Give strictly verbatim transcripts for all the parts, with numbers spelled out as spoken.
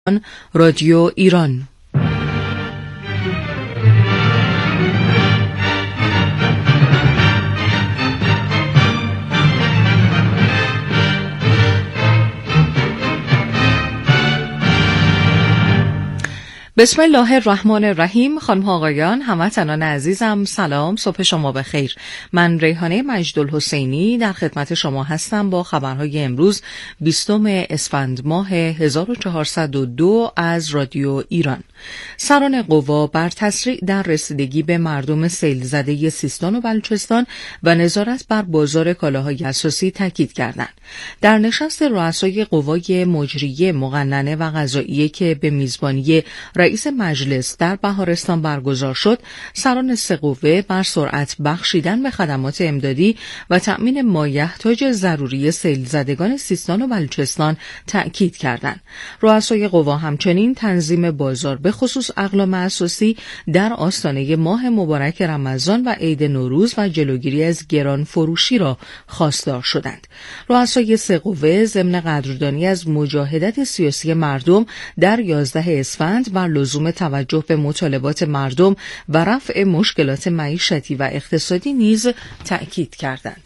رادیو ایران. بسم الله الرحمن الرحیم. خانم ها آقایان، هموطنان عزیزم، سلام، صبح شما بخیر. من ریحانه مجدالحسینی در خدمت شما هستم با خبرهای امروز بیستم اسفند ماه هزار و چهارصد و دو از رادیو ایران. سران قوا بر تسریع در رسیدگی به مردم سیل زده سیستان و بلوچستان و نظارت بر بازار کالاهای اساسی تاکید کردند. در نشست رؤسای قوای مجریه، مقننه و قضاییه که به میزبانی رئیس مجلس در بهارستان برگزار شد، سران سه قوه بر سرعت بخشیدن به خدمات امدادی و تأمین مایحتاج ضروری سیل زدگان سیستان و بلوچستان تأکید کردند. رؤسای قوا همچنین تنظیم بازار به خصوص اقلام اساسی در آستانه ماه مبارک رمضان و عید نوروز و جلوگیری از گران فروشی را خواستار شدند. رؤسای سه قوه ضمن قدردانی از مجاهدت سیاسی مردم در یازده اسفند بر لزوم توجه به مطالبات مردم و رفع مشکلات معیشتی و اقتصادی نیز تأکید کردند.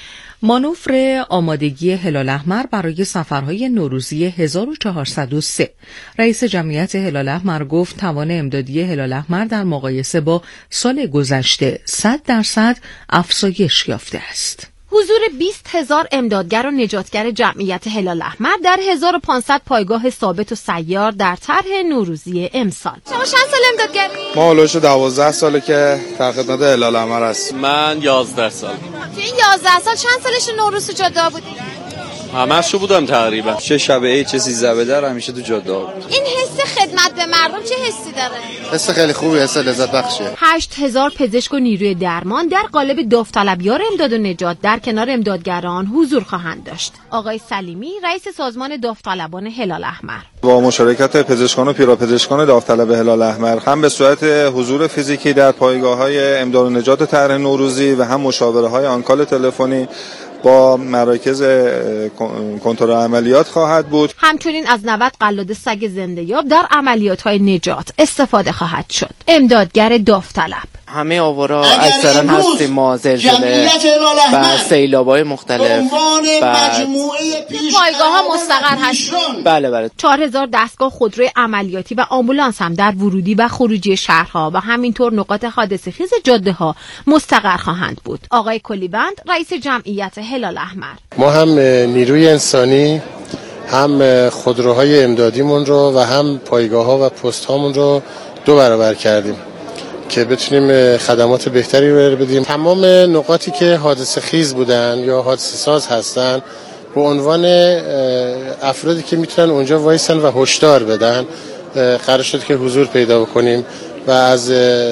مانور آمادگی هلال احمر برای سفرهای نوروزی هزار و چهارصد و سه. رئیس جمعیت هلال احمر گفت توان امدادی هلال احمر در مقایسه با سال گذشته صد درصد افزایش یافته است. حضور بیست هزار امدادگر و نجاتگر جمعیت هلال احمر در هزار و پانصد پایگاه ثابت و سیار در طرح نوروزی امسال. شما چند سال امدادگری؟ ما هلوش دوازده ساله که در خدمت هلال احمر هستم. من یازده سال. تو این یازده سال چند سالش نوروز تو جاده بودی؟ همه‌شو بودم تقریبا. چه شب عید چه سیزده بدر همیشه تو جاده بود. این حس خدمت به مردم چه حسی داره؟ حس خیلی خوبی، حس لذت بخشه. هشت هزار پزشک و نیروی درمان در قالب داوطلبیار امداد و نجات در کنار امدادگران حضور خواهند داشت. آقای سلیمی، رئیس سازمان داوطلبان هلال احمر، با مشارکت پزشکان و پیراپزشکان داوطلب هلال احمر هم به صورت حضور فیزیکی در پایگاه‌های امداد و نجات طرح نوروزی و هم مشاوره‌های آنکال تلفنی با مراکز کنترل عملیات خواهد بود. همچنین از نود قلاده سگ زنده‌یاب در عملیات‌های نجات استفاده خواهد شد. امدادگر داوطلب: همه آوارا اکثرا هستیم ما زلزله و سیلاب‌های مختلف و پایگاه‌ها مستقر هستیم. بله بله. چهار هزار دستگاه خودروی عملیاتی و آمبولانس هم در ورودی و خروجی شهرها و همینطور نقاط حادثه خیز جاده‌ها مستقر خواهند بود. آقای کلیبند، رئیس جمعیت هلال احمر: ما هم نیروی انسانی، هم خودروهای امدادیمون رو و هم پایگاه‌ها و پست‌هامون رو دو برابر کردیم که بتونیم خدمات بهتری رو بدیم. تمام نقاطی که حادثه خیز بودن یا حادثه ساز هستن به عنوان افرادی که میتونن اونجا وایسن و هشدار بدن قرار شد که حضور پیدا بکنیم و از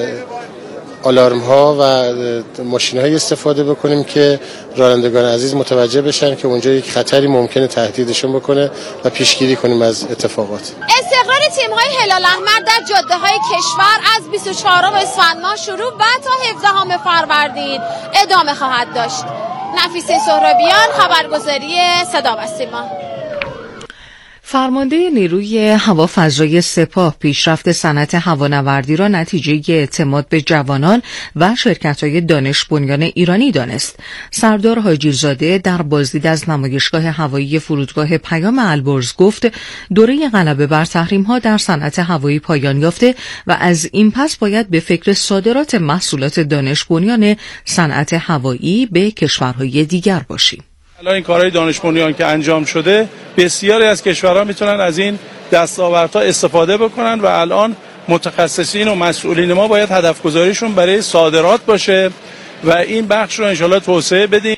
آلارم ها و ماشین های استفاده بکنیم که رانندگان عزیز متوجه بشن که اونجا یک خطری ممکنه تهدیدشون بکنه و پیشگیری کنیم از اتفاقات. استقرار تیم های هلال احمر در جاده های کشور از بیست و چهارم اسفند ماه شروع و تا هفدهم فروردین ادامه خواهد داشت. نفیسه سهرابیان، خبرگزاری صدا و سیما. فرمانده نیروی هوافضای سپاه پیشرفت صنعت هوانوردی را نتیجه اعتماد به جوانان و شرکت‌های دانش بنیان ایرانی دانست. سردار حاجی‌زاده در بازدید از نمایشگاه هوایی فرودگاه پیام البرز گفت دوره غلبه بر تحریم‌ها در صنعت هوایی پایان یافته و از این پس باید به فکر صادرات محصولات دانش بنیان صنعت هوایی به کشورهای دیگر باشیم. الان این کارهای دانش بنیان که انجام شده، بسیاری از کشورها میتونن از این دستاوردها استفاده بکنن و الان متخصصین و مسئولین ما باید هدف گذاریشون برای صادرات باشه و این بخش رو انشالله توسعه بدیم.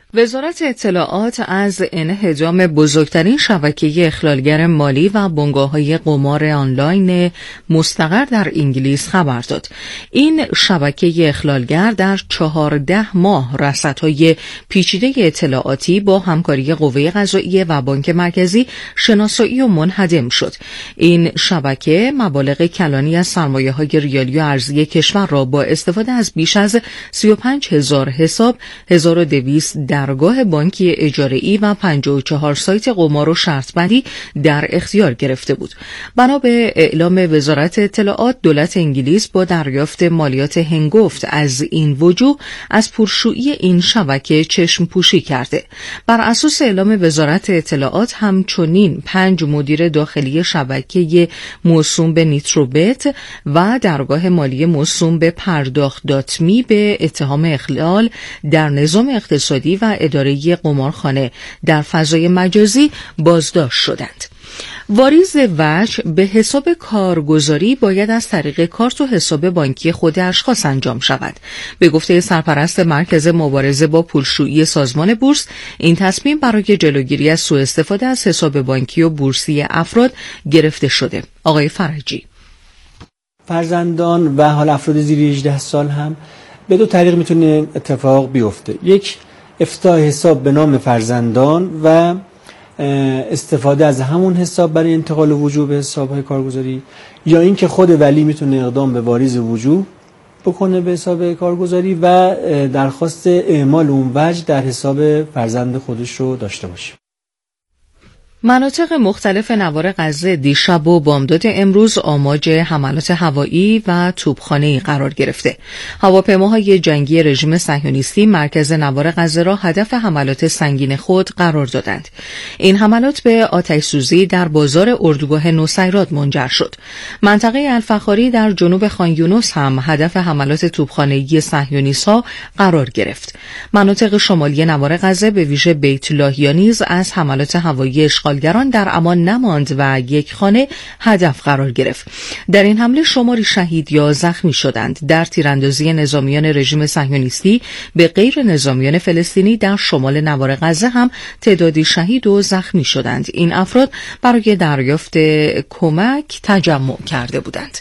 وزارت اطلاعات از انهدام بزرگترین شبکه اخلالگر مالی و بنگاه‌های قمار آنلاین مستقر در انگلیس خبر داد. این شبکه اخلالگر در چهارده ماه رصدهای پیچیده اطلاعاتی با همکاری قوه قضاییه و بانک مرکزی شناسایی و منهدم شد. این شبکه مبالغ کلانی از سرمایه‌های ریالی و ارزی کشور را با استفاده از بیش از سی و پنج هزار حساب، هزار و دویست درگاه بانکی اجاره‌ای و پنجاه و چهار سایت قمار و شرط بندی در اختیار گرفته بود. بنا به اعلام وزارت اطلاعات، دولت انگلیس با دریافت مالیات هنگفت از این وجوه از پرشویی این شبکه چشم پوشی کرده. بر اساس اعلام وزارت اطلاعات، همچنین پنج مدیر داخلی شبکه موسوم به نیتروبت و درگاه مالی موسوم به پرداخت دات می به اتهام اخلال در نظام اقتصادی و اداره قمارخانه در فضای مجازی بازداشت شدند. واریز وجه به حساب کارگزاری باید از طریق کارت و حساب بانکی خود اشخاص انجام شود. به گفته سرپرست مرکز مبارزه با پولشویی سازمان بورس، این تصمیم برای جلوگیری از سوء استفاده از حساب بانکی و بورسی افراد گرفته شده. آقای فرجی: فرزندان و حال افراد زیر هجده سال هم به دو طریق میتونه اتفاق بیفته. یک، افتتاح حساب به نام فرزندان و استفاده از همون حساب برای انتقال وجوه به حساب‌های کارگزاری، یا اینکه خود ولی میتونه اقدام به واریز وجوه بکنه به حساب کارگزاری و درخواست اعمال اون وجه در حساب فرزند خودش رو داشته باشه. مناطق مختلف نوار غزه دیشب و بامداد امروز آماج حملات هوایی و توپخانه‌ای قرار گرفته. هواپیماهای جنگی رژیم صهیونیستی مرکز نوار غزه را هدف حملات سنگین خود قرار دادند. این حملات به آتش‌سوزی در بازار اردوگاه نوسیرات منجر شد. منطقه الفخاری در جنوب خان یونس هم هدف حملات توپخانه‌ای صهیونیست‌ها قرار گرفت. مناطق شمالی نوار غزه به ویژه بیت لاهیا نیز از حملات هوایی اشغالگران در امان نماند و یک خانه هدف قرار گرفت. در این حمله شماری شهید یا زخمی شدند. در تیراندازی نظامیان رژیم صهیونیستی به غیر نظامیان فلسطینی در شمال نوار غزه هم تعدادی شهید و زخمی شدند. این افراد برای دریافت کمک تجمع کرده بودند.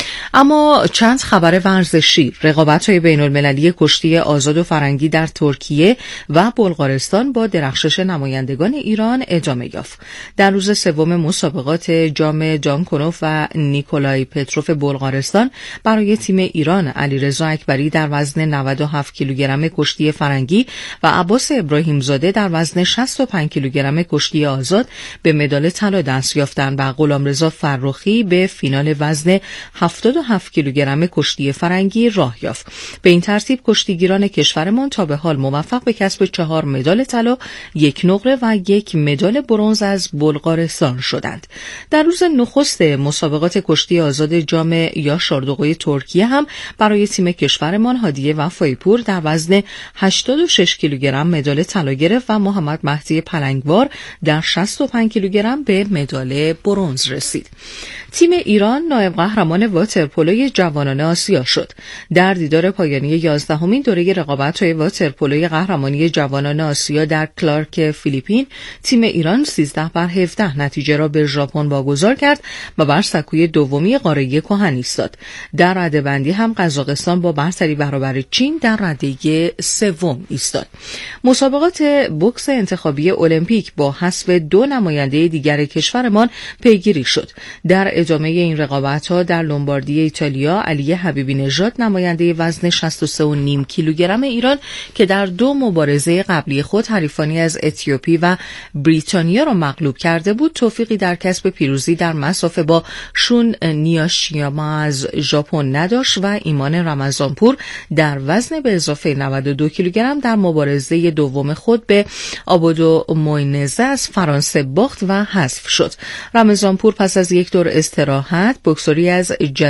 اما چند خبر ورزشی: رقابت‌های بین‌المللی کشتی آزاد و فرنگی در ترکیه و بلغارستان با درخشش نمایندگان ایران ادامه یافت. در روز سوم مسابقات جام جانکونوف و نیکولای پتروف بلغارستان برای تیم ایران علیرضا اکبری در وزن نود و هفت کیلوگرم کشتی فرنگی و عباس ابراهیمزاده در وزن شصت و پنج کیلوگرم کشتی آزاد به مدال طلا دست یافتند و غلامرضا فرخی به فینال وزن هفتاد و هفت کیلوگرم کشتی فرنگی راه یافت. به این ترتیب کشتیگیران کشورمان تا به حال موفق به کسب چهار مدال طلا، یک نقره و یک مدال برنز از بلغارستان شدند. در روز نخست مسابقات کشتی آزاد جام یاشاردوغوی ترکیه هم برای تیم کشورمان هادیه وفایپور در وزن هشتاد و شش کیلوگرم مدال طلا گرفت و محمد مهدی پلنگوار در شصت و پنج کیلوگرم به مدال برنز رسید. تیم ایران نایب قهرمان واترپولوی جوانان آسیا شد. در دیدار پایانی یازدهمین دوره رقابت‌های واترپولوی قهرمانی جوانان آسیا در کلارک فیلیپین، تیم ایران سیزده بر هفده نتیجه را به ژاپن واگذار کرد و بر سکوی دومی قاره کهن ایستاد. در رده‌بندی هم قزاقستان با برتری برابر چین در رده سوم ایستاد. مسابقات بوکس انتخابی المپیک با حذف دو نماینده دیگر کشورمان پیگیری شد. در ادامه این رقابت‌ها در لومباردی ایتالیا، علی حبیبی نژاد نماینده وزن شصت و سه و نیم کیلوگرم ایران که در دو مبارزه قبلی خود حریفانی از اتیوپی و بریتانیا را مغلوب کرده بود، توفیقی در کسب پیروزی در مسافه با شون نیاشیاما از ژاپن نداشت و ایمان رمضانپور در وزن به اضافه نود و دو کیلوگرم در مبارزه دوم خود به آبودو موینزه از فرانسه باخت و حذف شد. رمضانپور پس از یک دور استراحت بوکسوری از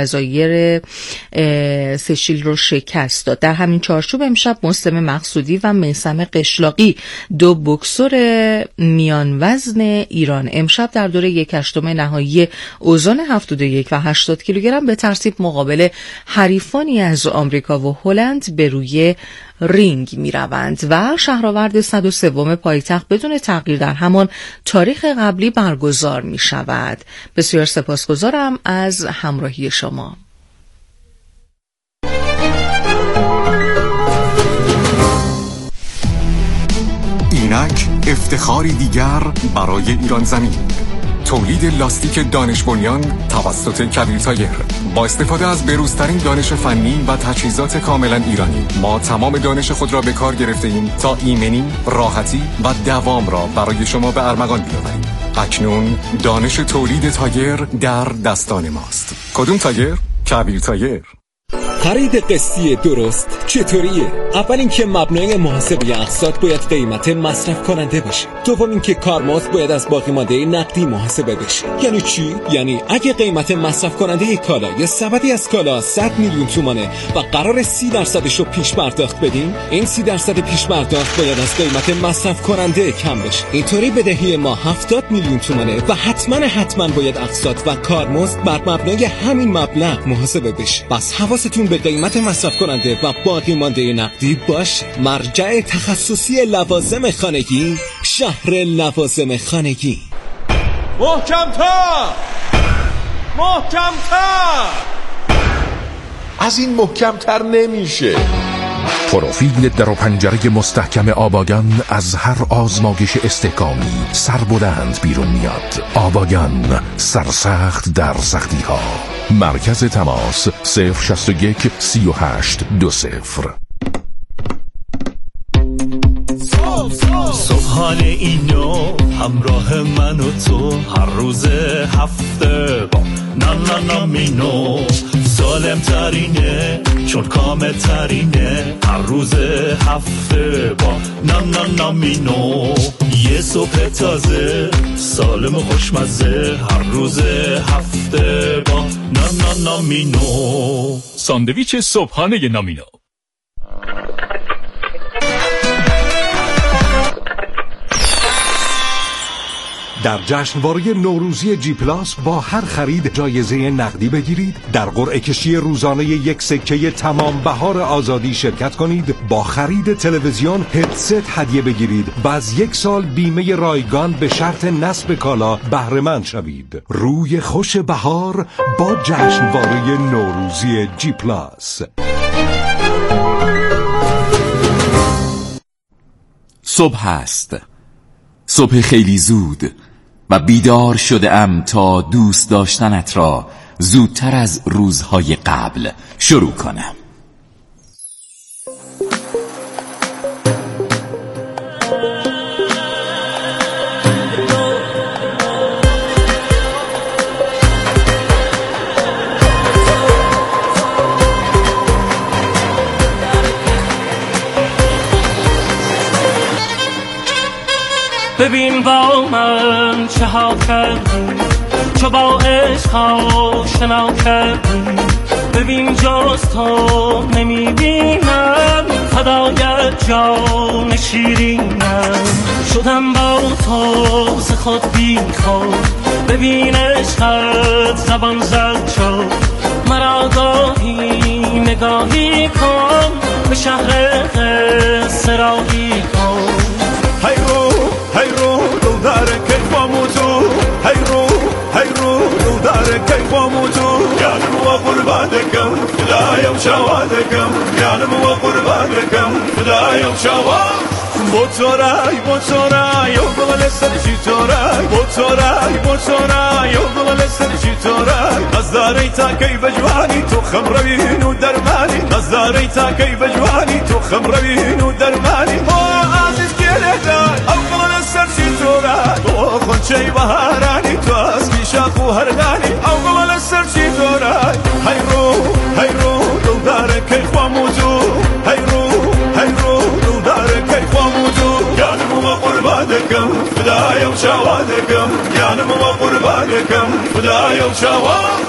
جزایر سشیل رو شکست داد. در همین چارچوب امشب مسلم مقصودی و میثم قشلاقی، دو بوکسور میان وزن ایران، امشب در دوره یک هشتم نهایی اوزان هفتاد و یک و هشتاد کیلوگرم به ترتیب مقابل حریفانی از آمریکا و هلند به روی رینگ می روند و شهرآورد صد و سوم پایتخت بدون تغییر در همان تاریخ قبلی برگزار می شود. بسیار سپاسگزارم از همراهی شما. اینک افتخاری دیگر برای ایران زمین. تولید لاستیک دانش بنیان توسط کبیر تایر. با استفاده از بروزترین دانش فنی و تجهیزات کاملا ایرانی، ما تمام دانش خود را به کار گرفته ایم تا ایمنی، راحتی و دوام را برای شما به ارمغان بیاوریم. اکنون دانش تولید تایر در دستان ماست. کدوم تایر؟ کبیر تایر. خرید قسطی درست چطوریه؟ اول اینکه مبنای محاسبه اقساط باید قیمت مصرف کننده باشه. دوم اینکه کارمزد باید از باقی مانده نقدی محاسبه بشه. یعنی چی؟ یعنی اگه قیمت مصرف کننده یک کالا یا سبدی از کالا صد میلیون تومانه و قرار سی درصدش رو پیش پرداخت بدیم، این سی درصد پیش پرداخت باید از قیمت مصرف کننده کم بشه. اینطوری بدهی ما هفتاد میلیون تومانه و حتما حتما باید اقساط و کارمزد بر مبنای همین مبلغ محاسبه بشه. بس حواستون به قیمت مصرف کننده و باقی مانده نقدی باشه. مرجع تخصصی لوازم خانگی، شهر لوازم خانگی. محکم‌تر، محکم‌تر. از این محکم‌تر نمیشه. پروفیل در و پنجره مستحکم آباگان از هر آزمایش استحکامی سربلند بیرون میاد. آباگان، سرسخت در سختی ها. مرکز تماس صفر شصت و یک سی و هشت دو صفر. صبحانه اینو همراه من و تو هر روز هفته با نانا مینو سالم ترینه چون کامل ترینه هر روز هفته با نانا مینو یه صبح تازه سالم و خوشمزه هر روز هفته با نانا مینو. ساندویچ صبحانه نامینو. در جشنواره نوروزی جی پلاس با هر خرید جایزه نقدی بگیرید، در قرعه کشی روزانه یک سکه تمام بهار آزادی شرکت کنید، با خرید تلویزیون هدست هدیه بگیرید و از یک سال بیمه رایگان به شرط نصب کالا بهره مند شوید. روی خوش بهار با جشنواره نوروزی جی پلاس. صبح است، صبح خیلی زود و بیدار شده ام تا دوست داشتنت را زودتر از روزهای قبل شروع کنم. ببین با من چه ها کردی، چه با عشق آشنا کردی. ببین جز تو نمیبینم، فدایت جان شیرینم. شدم با تو ز خود بی خود، ببین عشقت زبان زد شد. مرا گاهی نگاهی کن، به شهر قصه راهی کن. هی رو هی رو دل داره کیفامو تو، هی رو هی رو دل داره کیفامو تو. یانم و قربانکم خدایم شوادکم، یانم و قربانکم خدایم شواد. با تو رای با تو رای و بغل سرشی تو رای، با تو رای با تو رای و بغل سرشی تو رای. نظاری تا کی بجوانی تو خم روین و درمانی، نظاری تا کی بجوانی تو خم روین و درمانی. عزیز گله دای او بغل سرشی تو رای، تو خونچه بهارانی تو از بیشاق و هردانی او بغل سرشی تو رای. هی رو هی رو دل داره کیفامو تو، هی رو هی رو دل داره کیفامو تو. یانم و قربانکم خدایم شوادکم، یانم و قربانکم خدایم شواد.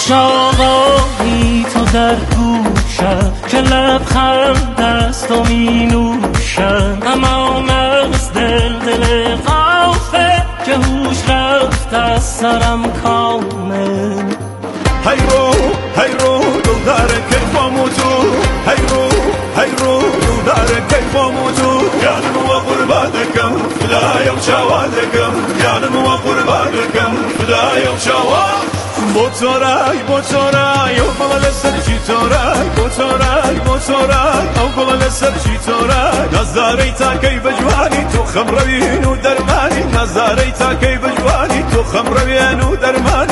عشق آقایی تو در گوشم که لبخند است و می نوشم اما از دل دل غافه که هوش رفت از سرم کامل هی رو هی رو دل داره کیفامو تو هی رو هی رو دل داره کیفامو تو یادم و قربانکم فدایم شوادکم یادم و قربانکم فدایم شواد موتورای موتورای او گل سر چی تورای موتورای موتورای او گل سر چی تورای نظری تا کی بجوانی تو خمروین و درمانی نظری تا کی بجوانی تو خمروین و درمانی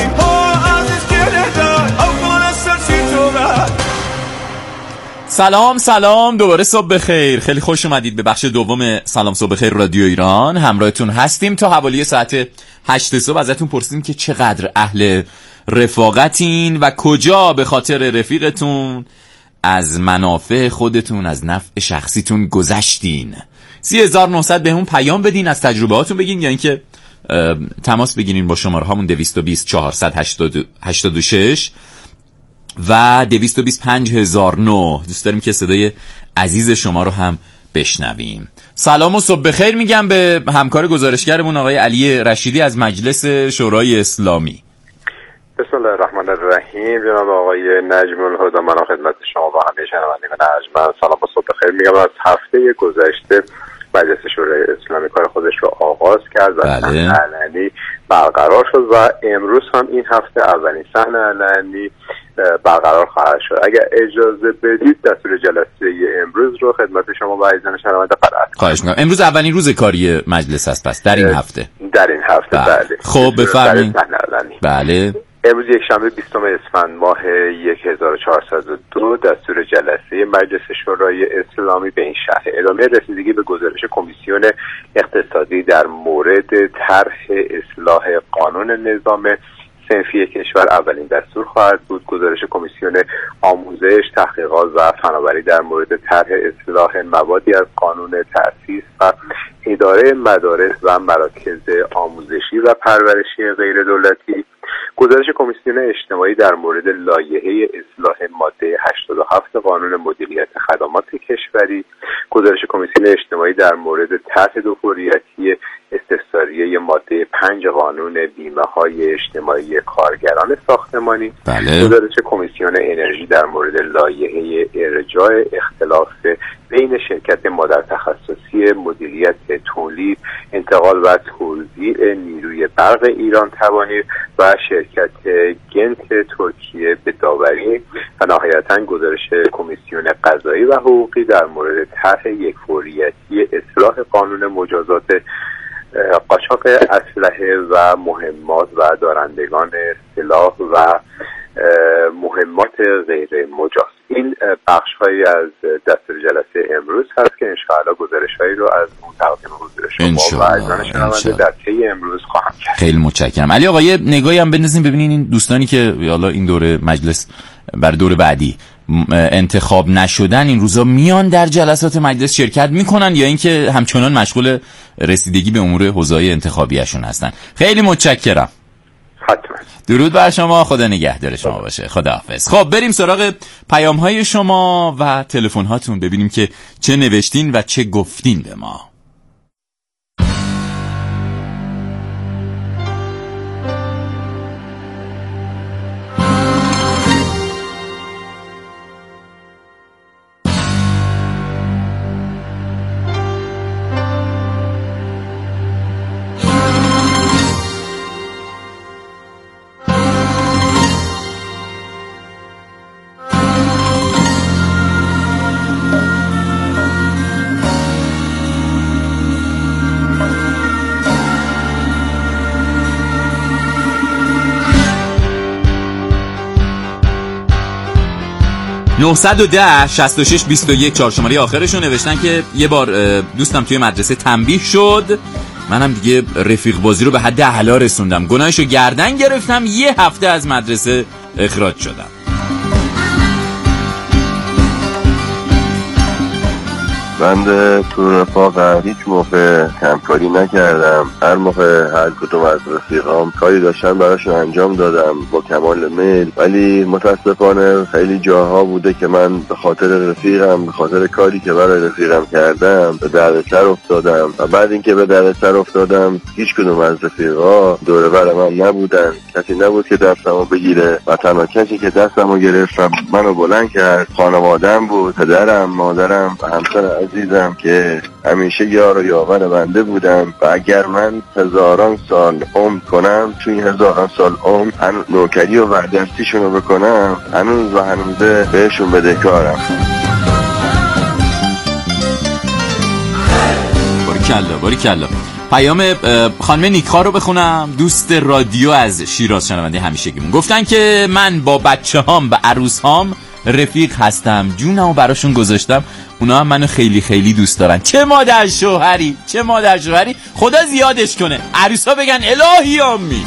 سلام سلام دوباره صبح بخیر. خیلی خوش اومدید به بخش دوم سلام صبح بخیر رادیو ایران. همراهتون هستیم تا حوالی ساعت هشت صبح. ازتون پرسیدیم که چقدر اهل رفاقتین و کجا به خاطر رفیقتون از منافع خودتون از نفع شخصیتون گذشتین. سی هزار و نهصد بهمون پیام بدین، از تجربه هاتون بگین یا اینکه تماس بگیرین با شماره هامون دویست و بیست چهارصد هشتاد و شش و دویست و بیست پنج هزار و نه. دوست داریم که صدای عزیز شما رو هم بشنویم. سلام و صبح بخیر میگم به همکار گزارشگرمون آقای علی رشیدی از مجلس شورای اسلامی. بسم الله الرحمن الرحیم. جناب آقای نجم الهدی، من خدمت شما و همه شنوندگان ارجمند سلام و صبح بخیر میگم. از هفته گذشته مجلس شورای اسلامی کار خودش رو آغاز کرد و صحن علنی برقرار شد و امروز هم این هفته اولین صحن علنی برقرار خواهد شد. اگر اجازه بدید دستور جلسه امروز رو خدمت شما و عزیزان شنونده قرائت کنم. خواهش می‌کنم. امروز اولین روز کاری مجلس است پس در این هفته. در این هفته بله. بله. خب بفرمایید. بله. امروز یک شنبه بیستم اسفند ماه هزار و چهارصد و دو دستور جلسه مجلس شورای اسلامی به این شرح: ادامه رسیدگی به گزارش کمیسیون اقتصادی در مورد طرح اصلاح قانون نظام صنفی کشور اولین دستور خواهد بود. گزارش کمیسیون آموزش، تحقیقات و فناوری در مورد طرح اصلاح موادی از قانون تأسیس و اداره مدارس و مراکز آموزشی و پرورشی غیر دولتی. گزارش کمیسیون اجتماعی در مورد لایحه اصلاح ماده هشتاد و هفت قانون مدیریت خدمات کشوری. گزارش کمیسیون اجتماعی در مورد طرح دوپوریتی استفساریه ماده پنج قانون بیمه های اجتماعی کارگران ساختمانی. بله. گزارش کمیسیون انرژی در مورد لایحه ارجاع اختلاف بین شرکت مادر تخصصی مدیریت تولید، انتقال و توزیع نیروی برق ایران توانیر و شرکت گنت ترکیه به داوری. و نهایتاً گزارش کمیسیون قضایی و حقوقی در مورد طرح یکفوریتی اصلاح قانون مجازات قاچاق اسلحه و مهمات و دارندگان سلاح و مهمات غیر مجاز. این بخش هایی از دستور جلسه امروز هست که انشاءالله گزارش هایی رو از اون تقدیم حضور شما و عزیزان شنونده در طی امروز خواهم کرد. خیلی متشکرم. علی آقا یه نگاهی هم بندازیم ببینین این دوستانی که حالا این دوره مجلس بر دور بعدی انتخاب نشدن این روزا میان در جلسات مجلس شرکت میکنن یا اینکه همچنان مشغول رسیدگی به امور حوزه‌های انتخابیشون هستن. خیلی متشکرم. حتما. درود بر شما، خدا نگهدار شما باشه. خداحافظ. خب بریم سراغ پیام های شما و تلفن هاتون ببینیم که چه نوشتین و چه گفتین به ما. نهصد و ده شصت و شش بیست و یک چهار شماره آخرشون نوشتن که یه بار دوستم توی مدرسه تنبیه شد، منم دیگه رفیق بازی رو به حد اعلا رسوندم، گناهشو گردن گرفتم، یه هفته از مدرسه اخراج شدم. بنده تو رفاقت هیچ موقع همکاری نکردم. هر موقع هر کدوم از رفیقام کاری داشتن براشون انجام دادم با کمال میل، ولی متاسفانه خیلی جاها بوده که من به خاطر رفیقم، به خاطر کاری که برای رفیقم کردم به دردسر افتادم و بعد اینکه به دردسر افتادم هیچ کدوم از رفیقا دور بر من نبودن. کسی نبود که دستمو بگیره و تنها کسی که دستمو گرفت منو بلند کرد خانواده‌ام بود، پدرم، مادرم و همسر عزیزم که همیشه یار و یاور بنده بودم و اگر من هزاران سال عمر کنم، توی این هزاران سال عمر هنوز نوکری و وردستیشونو بکنم، هنوز و هنوزه بهشون بدهکارم. باریکلا باریکلا. پیام خانم نیکا رو بخونم. دوست رادیو از شیراز، شنونده همیشگیمون، گفتن که من با بچه هام و عروس هام رفیق هستم، جونمو براشون گذاشتم، اونا هم منو خیلی خیلی دوست دارن. چه مادر شوهری، چه مادر شوهری، خدا زیادش کنه. عروسا بگن الهی آمین.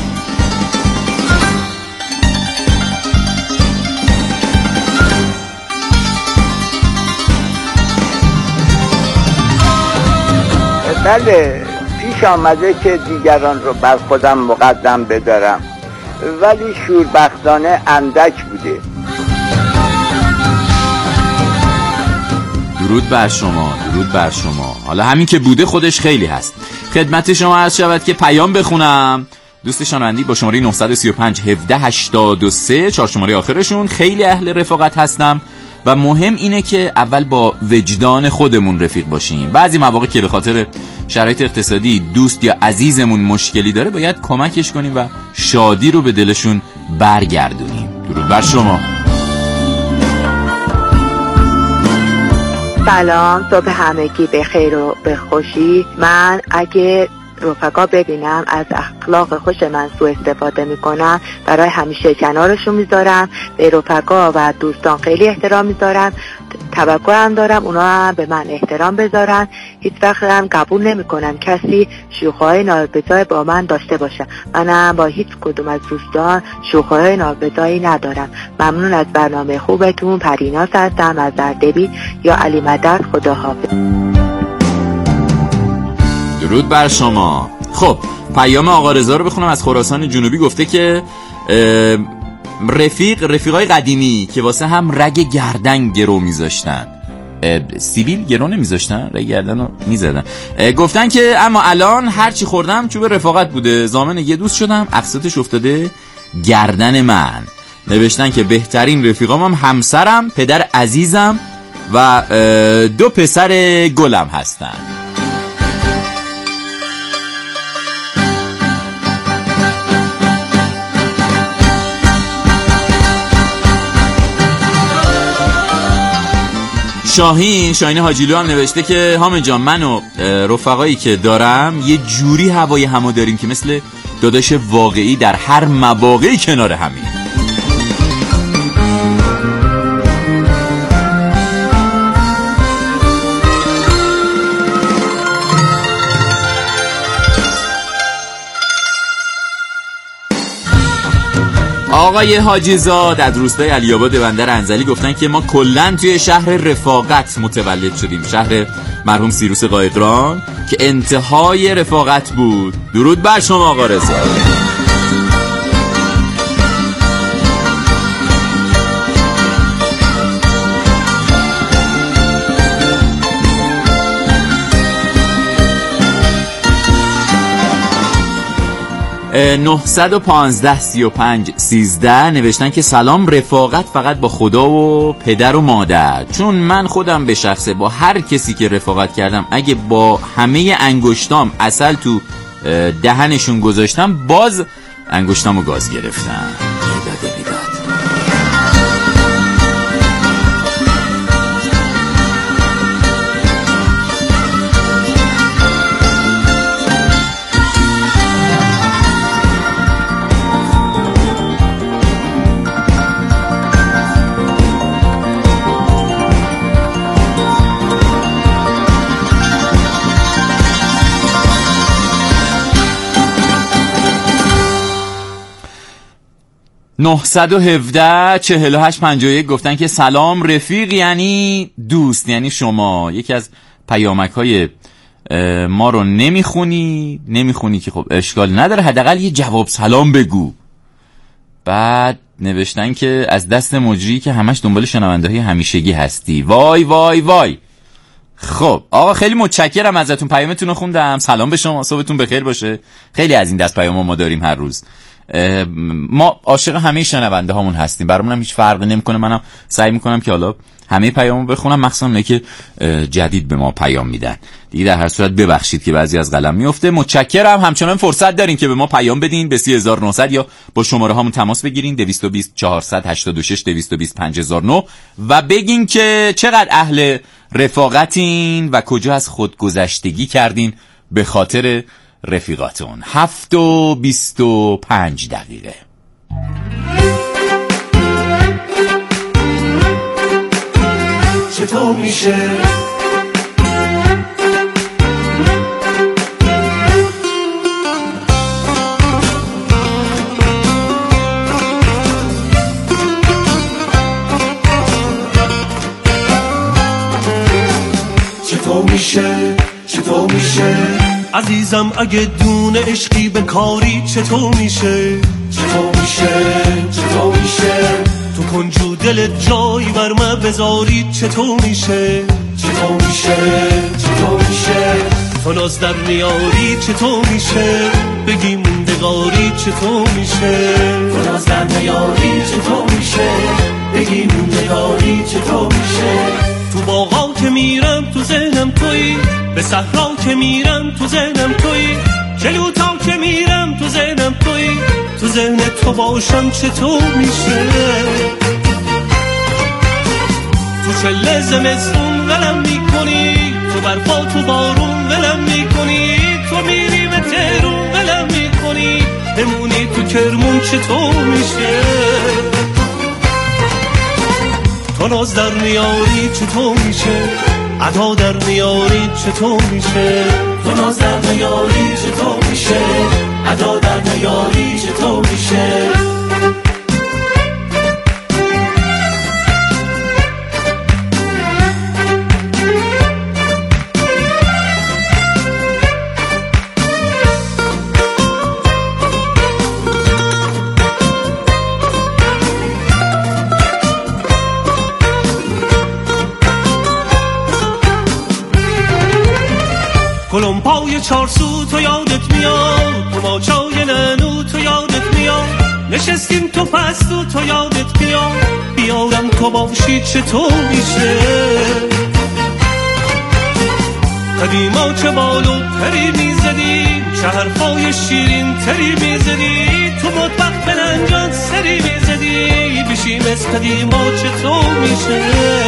بله، پیش آمده که دیگران رو بر خودم مقدم بدارم، ولی شوربختانه اندک بوده. درود بر شما، درود بر شما. حالا همین که بوده خودش خیلی هست. خدمت شما عرض شود که پیام بخونم. دوست شنوندی با شماره نه سه پنج هفده هشتاد و سه، چهار شماره آخرشون. خیلی اهل رفاقت هستم و مهم اینه که اول با وجدان خودمون رفیق باشیم. بعضی مواقع که به خاطر شرایط اقتصادی دوست یا عزیزمون مشکلی داره باید کمکش کنیم و شادی رو به دلشون برگردونیم. درود بر شما. سلام، صبح همگی به خیر و به خوشی. من اگه رفقا ببینم از اخلاق خوش من سوء استفاده میکنم، برای همیشه کنارشون میذارم. به رفقا و دوستان خیلی احترام میذارم، توقعم دارم اونا هم به من احترام بذارن. هیچ وقت هم قبول نمیکنم کسی شوخی‌های نابجای با من داشته باشه. منم با هیچ کدوم از دوستان شوخی‌های نابجایی ندارم. ممنون از برنامه خوبتون. پریناز هستم از اردبیل یا علی مدد. خداحافظ. درود بر شما. خب پیام آقا رضا رو بخونم از خراسان جنوبی. گفته که رفیق رفیقای قدیمی که واسه هم رگ گردن گرو میذاشتن، سیبیل گرو نمیذاشتن، رگ گردن رو میزدن. گفتن که اما الان هرچی خوردم چوب رفاقت بوده، ضامن یه دوست شدم افساتش افتاده گردن من. نوشتن که بهترین رفیقام هم همسرم، پدر عزیزم و دو پسر گلم هستن. شاهین شاهین حاجیلو هم نوشته که حامد جان، من و رفقایی که دارم یه جوری هوای همو داریم که مثل داداش واقعی در هر مواقعی کنار همین. آقای حاجی زاد از روستای علی‌آباد بندر انزلی گفتن که ما کلن توی شهر رفاقت متولد شدیم، شهر مرحوم سیروس قایقران که انتهای رفاقت بود. درود بر شما آقا رضا. نه یک پنج سی و پنج سیزده نوشتن که سلام، رفاقت فقط با خدا و پدر و مادر، چون من خودم به شخصه با هر کسی که رفاقت کردم اگه با همه انگشتام عسل تو دهنشون گذاشتم باز انگشتامو گاز گرفتم. بیداده بیداد. نهصد و هفده چهل و هشت پنجاه و یک گفتن که سلام رفیق یعنی دوست، یعنی شما یکی از پیامک های ما رو نمیخونی نمیخونی که خب اشکال نداره، حداقل یه جواب سلام بگو. بعد نوشتن که از دست مجری که همش دنبال شنونده های همیشگی هستی. وای وای وای. خب آقا خیلی متشکرم ازتون، پیامتون رو خوندم. سلام به شما، صبحتون بخیر باشه. خیلی از این دست پیام ما داریم هر روز. ما عاشق همه شنونده هامون هستیم، برامون هم هیچ فرقی نمیکنه. منم سعی میکنم که حالا همه پیامو بخونم، مخصوصا اونایی که جدید به ما پیام میدن. دیگه در هر صورت ببخشید که بعضی از قلم میفته. متشکرم. همچنان فرصت دارین که به ما پیام بدین به سی هزار و نهصد یا با شماره هامون تماس بگیرین دویست و بیست چهارصد هشتاد و شش دویست و بیست پنج هزار و نه و بگین که چقدر اهل رفاقتین و کجا از خودگذشتگی کردین به خاطر رفیقاتون. هفت و بیست و پنج دقیقه. چطور میشه چطور میشه چطور میشه عزیزم اگه دون عشقی به کاری چطور میشه چطور میشه چطور میشه تو کنجو دل جایی بر من بذاری چطور میشه چطور میشه چطور میشه تو ناز در میاری چطور میشه بگی موندگاری چطور میشه تو ناز در میاری چطور میشه بگی موندگاری چطور میشه تو باغا که میرم تو ذهنم تویی به صحرا که میرم تو ذهنم تویی جلوتا که میرم تو ذهنم تویی تو ذهن تو باشم چطور میشه تو چله زمستون ولم میکنی تو برفا تو بارون ولم میکنی تو میری به تهرون ولم میکنی بمونی تو کرمون چطور میشه تو ناز در میاری چطور میشه ادا در میاری چطور میشه تو ناز در میاری چطور میشه ادا در میاری چطور میشه کلم پای چارسو تو یادت میاد تو ماچای ننو تو یادت میاد نشستیم تو پستو تو یادت میاد بیارم تو باشی چطور میشه قدیما چه بالو تری میزدی چه حرفای شیرین تری میزدی تو مطبخ بلنجان سری میزدی بشیم از قدیما چطور میشه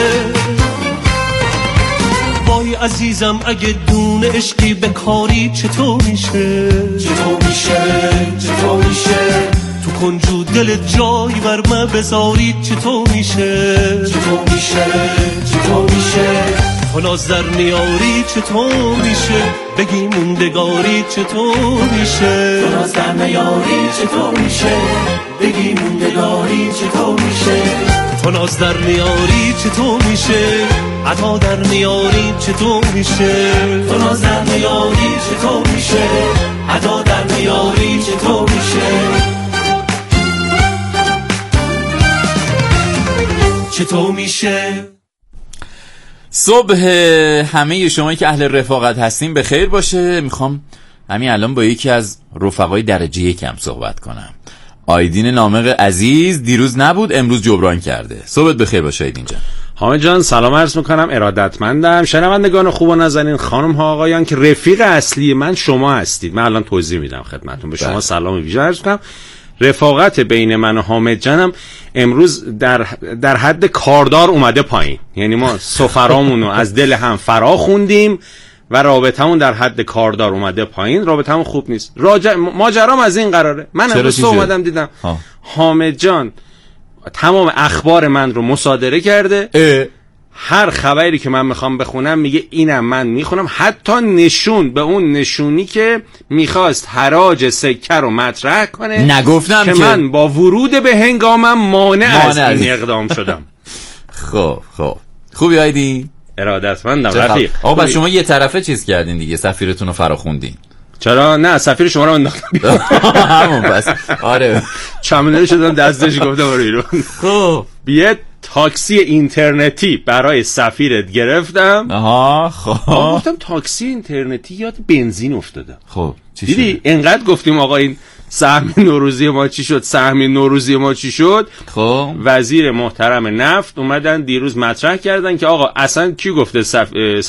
وای عزیزم اگه دون عشقی به کاری چطور میشه چطور میشه چطور میشه تو کنجو دل جایی بر من بذاری چطور میشه چطور میشه چطور میشه تو ناز در میاری چطور میشه بگی موندگاری چطور میشه تو ناز در میاری چطور میشه بگی موندگاری چطور میشه تو ناز در میاری چطور میشه عطا در میاری چطور میشه تو ناز در میاری چطور میشه عطا در میاری چطور میشه چطور میشه صبح همه شما که اهل رفاقت هستیم به خیر باشه. میخوام همین الان با یکی از رفقای درجه یکم صحبت کنم. آیدین نامق عزیز دیروز نبود امروز جبران کرده. صبحت بخیر باشه آیدین جان. حامد جان سلام عرض میکنم، ارادتمندم. شنوندگان خوب و نازنین، خانم ها آقایان که رفیق اصلی من شما هستید. من الان توضیح میدم خدمتتون. به شما سلام ویژه عرض میکنم. رفاقت بین من و حامد جانم امروز در در حد کاردار اومده پایین. یعنی ما سفرامونو از دل هم فرا خوندیم و رابطمون در حد کاردار اومده پایین. رابطمون خوب نیست. راج... ماجرام از این قراره. من امروز اومدم دیدم حامد جان تمام اخبار من رو مصادره کرده. هر خبری که من میخوام بخونم میگه اینم من میخونم، حتی نشون به اون نشونی که میخواست حراج سکه رو مطرح کنه نگفتم که, که من با ورود به هنگامم مانع از از این اقدام شدم. خب خب خوبی آیدی؟ ارادتمندم رفیق. آقا شما یه طرفه چیز کردین دیگه، سفیرتون رو فراخوندین. چرا؟ نه سفیر شما رو انداختم همون بس. آره چمنه شدم دستش گفتم برو ایران. خب بیه تاکسی اینترنتی برای سفیرت گرفتم. آها خب گفتم تاکسی اینترنتی یاد بنزین افتادم. خب دیدی انقدر گفتیم آقا این سهم نوروزی ما چی شد، سهم نوروزی ما چی شد. خب وزیر محترم نفت اومدن دیروز مطرح کردن که آقا اصلا کی گفته سف...